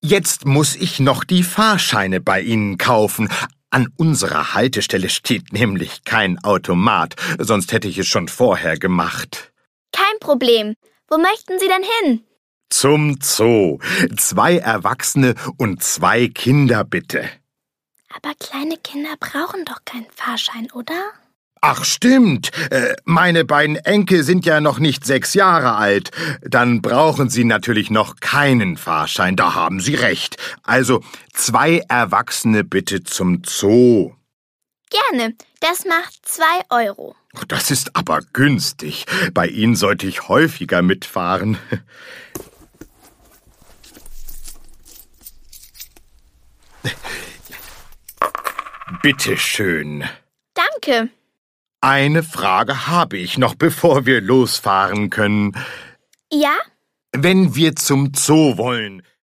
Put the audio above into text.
Jetzt muss ich noch die Fahrscheine bei Ihnen kaufen. An unserer Haltestelle steht nämlich kein Automat, sonst hätte ich es schon vorher gemacht. Kein Problem. Wo möchten Sie denn hin? Zum Zoo. 2 Erwachsene und 2 Kinder, bitte. Aber kleine Kinder brauchen doch keinen Fahrschein, oder? Ach stimmt, meine beiden Enkel sind ja noch nicht 6 Jahre alt. Dann brauchen sie natürlich noch keinen Fahrschein, da haben Sie recht. Also 2 Erwachsene bitte zum Zoo. Gerne, das macht 2 Euro. Das ist aber günstig. Bei Ihnen sollte ich häufiger mitfahren. Bitte schön. Danke. Eine Frage habe ich noch, bevor wir losfahren können. Ja? Wenn wir zum Zoo wollen,